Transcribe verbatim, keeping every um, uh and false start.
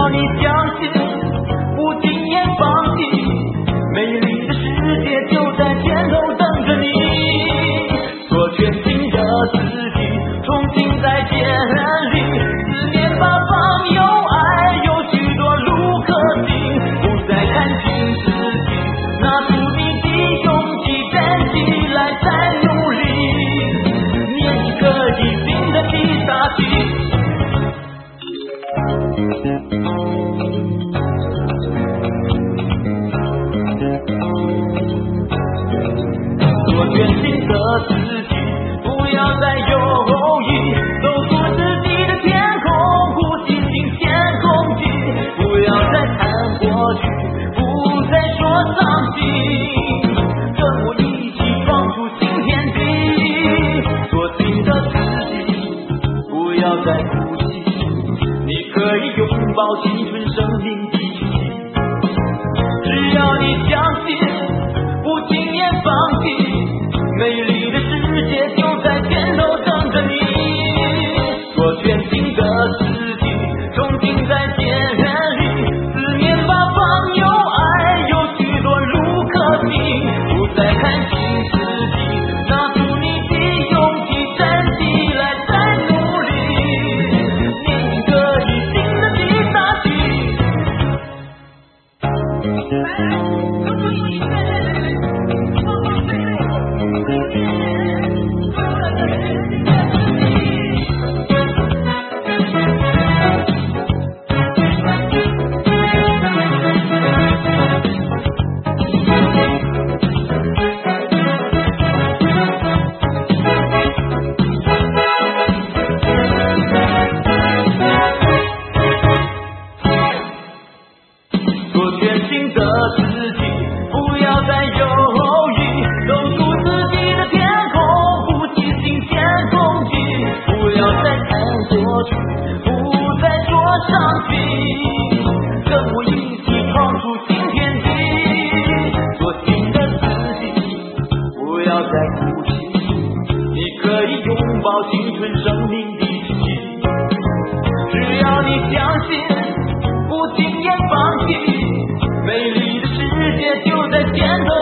要你相信，不轻言放弃，美丽的世界就在前头等着你。做全新的自己，重新再建立，四面八方有爱，有许多路可行，不再看清自己，拿出你的勇气，站起来再努力，念一个一新的必杀技。做全新的自己，不要再犹豫，走出自己的天空，呼吸新鲜空气，不要再看过去，不再说伤心，跟我一起闯出新天地。做新的自己，不要再哭泣，你可以拥抱青春生命的奇迹。只要你相信，不轻言放弃，美丽的世界就在前头等着你。做全新的自己，重新再建立，四面八方有爱，有许多路可行，不再看清自己，拿出你的勇气，站起来再努力，念一个一新的必杀技。做全新的自己，不要再犹豫，走出自己的天空，呼吸新鲜空气，不要再看过去，不再说伤心，跟我一起闯出新天地。做新的自己，不要再哭泣，你可以拥抱青春生命的奇迹。只要你相信，不轻言放弃，美丽的世界就在前头。